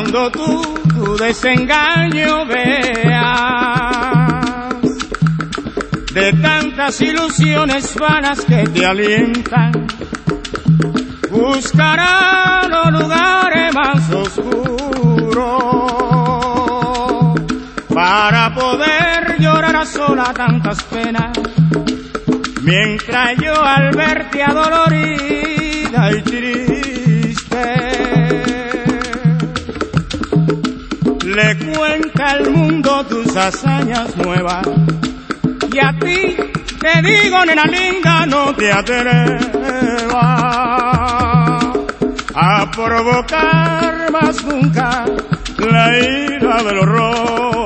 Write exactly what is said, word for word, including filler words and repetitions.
cuando tú tu desengaño veas, de tantas ilusiones vanas que te alientan, buscará los lugares más oscuros para poder llorar a sola tantas penas, mientras yo al verte adolorida y triste le cuenta al mundo tus hazañas nuevas, y a ti te digo, nena linda, no te atrevas a provocar más nunca la ira del horror.